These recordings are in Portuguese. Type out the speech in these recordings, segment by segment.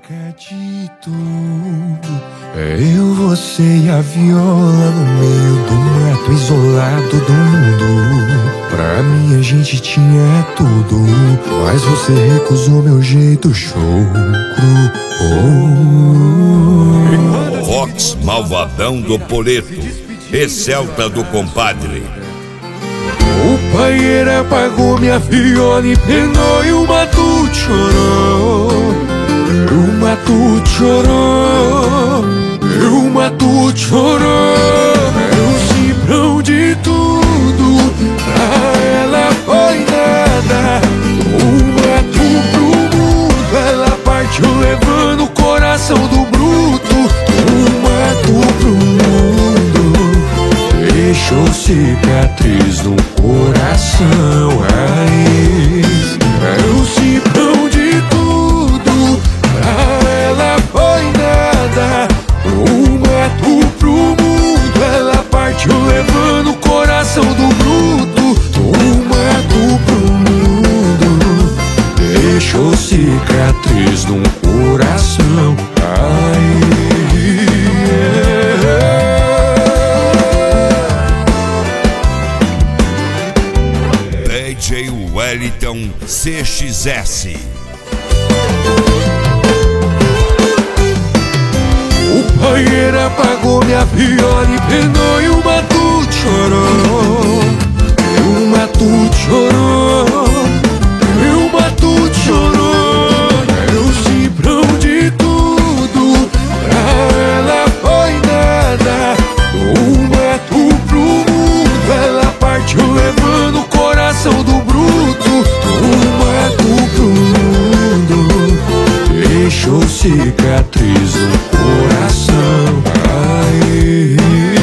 Acredito, é eu, você e a viola no meio do mato, isolado do mundo. Pra mim a gente tinha tudo, mas você recusou meu jeito chucro. Fox Malvadão do Poleto, Excelta do Compadre. O paieiro apagou minha viola e penou e o matuto chorou. O matuto chorou, o matuto chorou. Era um cifrão de tudo, pra ela foi nada. O mato pro mundo, ela partiu levando o coração do bruto. O mato pro mundo, deixou cicatriz no coração. Aí, era um cifrão de tudo, pra ela foi nada. O mato pro mundo, ela partiu levando o coração do bruto. O mato pro mundo, deixou cicatriz no coração. Ai, DJ Wellington CXS. O paieiro apagou minha viola e penou e o matuto chorou. O matuto chorou, o matuto chorou. Era um cifrão de tudo, pra ela foi nada. O mato pro mundo, ela partiu levando o coração do bruto. O mato pro mundo, deixou cicatriz no coração. Ai,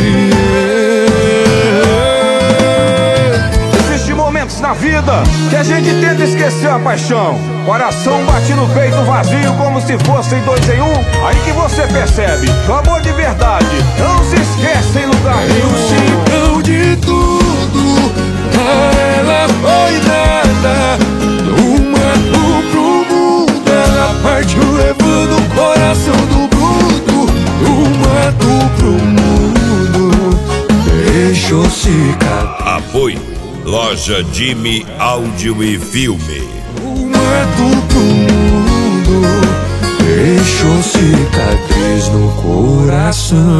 Existem momentos na vida que a gente tenta esquecer a paixão. Coração bate no peito vazio como se fossem dois em um. Aí que você percebe que o amor de verdade não se esquece em lugar nenhum. cifrão de tudo, pra ela foi nada. Do mato pro mundo, ela partiu levando o coração do bruto. Do mato pro mundo, deixou cicatriz. Apoio Loja Jimmy Áudio e Filme. O mato pro mundo, deixou cicatriz no coração.